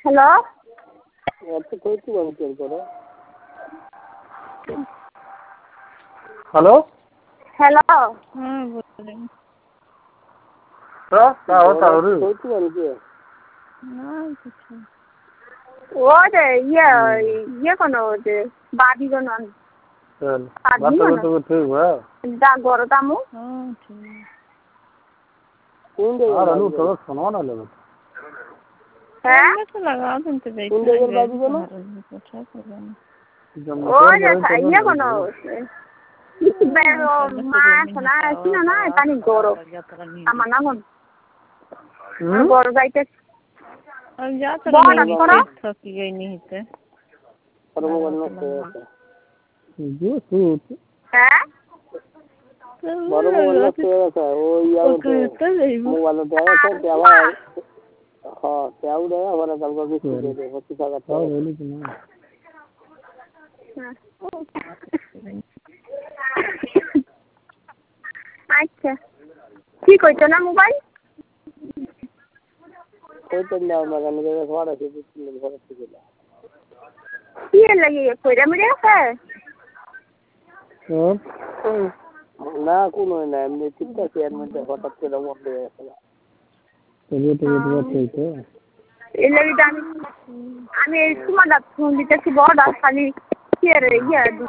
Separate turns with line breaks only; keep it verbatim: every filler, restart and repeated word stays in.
hello
আচ্ছা কই কি বলছেন করে হ্যালো
হ্যালো হুম বলেন
তো তা হতা রে কই কি বলছে
না কিছু ও যে ইয়ে ইয়ে কোন যে বাদি কোন
চল বাত তো ঠিক है
যা গরদামু হুম ঠিক
কোন জায়গা আর আলু তো শোনো না লাগে
হ্যাঁ তো লাগা শুনতে যাই কোন জায়গার বাদি কোন ও যে ইয়ে কোন pero más না কিনা না পানি গরো আমার না কোন গরো যাইতে আমি যা তো থাকি গই নিতে
जो सूट
হ্যাঁ
বড় মোবাইল আছে ও ইয়া মোবাইল দেওয়া আছে দেওয়া হ্যাঁ দেওয়া দেওয়া বড় কালকে কিছু দে দে পঁচিশ টাকা তো বলি না
আচ্ছা কি কইছো না মোবাইল
কইতো না লাগানো জায়গা ঘর আছে তিন ঘর আছে গেলা
কি লাগি কইরা মিরে আছে
হুম না কোনো না এমনি ঠিক আছে এর মধ্যে হঠাৎ করে বন্ধ হয়ে গেছে তবে তো বুঝতে তো
এই লাগি আমি আমি এই সময় ফোন দিতেছি বড় খালি কি রে ইয়া